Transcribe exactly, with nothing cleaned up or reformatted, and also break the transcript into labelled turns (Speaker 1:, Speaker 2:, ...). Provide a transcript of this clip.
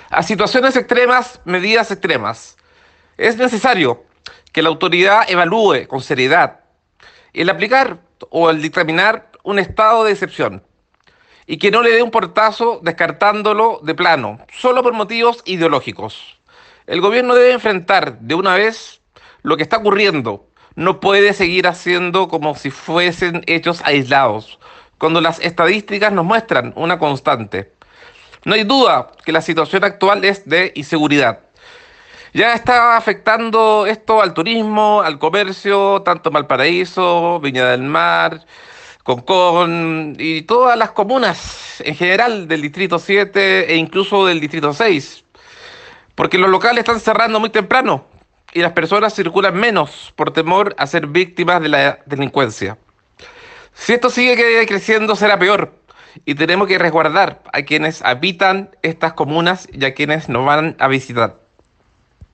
Speaker 1: A situaciones extremas, medidas extremas. Es necesario que la autoridad evalúe con seriedad el aplicar o el dictaminar un estado de excepción y que no le dé un portazo descartándolo de plano, solo por motivos ideológicos. El gobierno debe enfrentar de una vez lo que está ocurriendo. No puede seguir haciendo como si fuesen hechos aislados, cuando las estadísticas nos muestran una constante. No hay duda que la situación actual es de inseguridad. Ya está afectando esto al turismo, al comercio, tanto en Valparaíso, Viña del Mar, Concón y todas las comunas en general del Distrito siete e incluso del Distrito seis, porque los locales están cerrando muy temprano y las personas circulan menos por temor a ser víctimas de la delincuencia. Si esto sigue creciendo será peor y tenemos que resguardar a quienes habitan estas comunas y a quienes nos van a visitar.